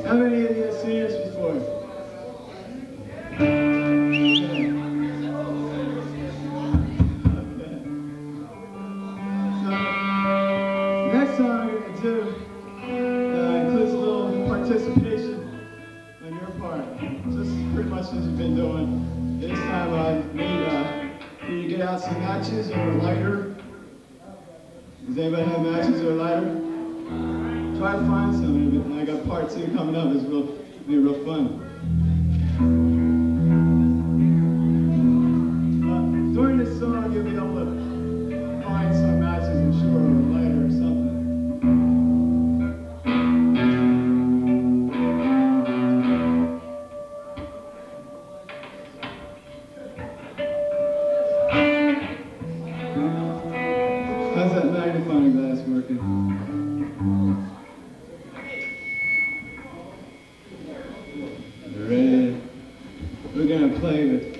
How many of you have seen this before? Next song I'm going to do includes a little participation on your part. Just pretty much as you've been doing. This time I need you to get out some matches or a lighter. Does anybody have matches or a lighter? Try to find some. I got part 2 coming up. It'll be real fun. During this song, you'll be able to find some matches, I'm sure, or a lighter or something. How's that magnifying glass working? Ready? We're gonna play with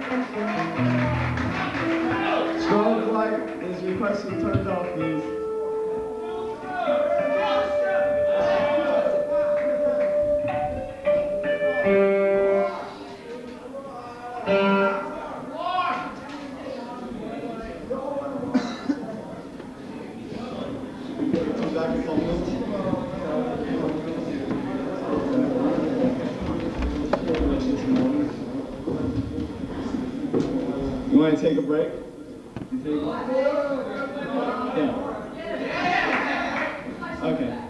Strong light is requested turned off, please. You want to take a break? Yeah. Okay.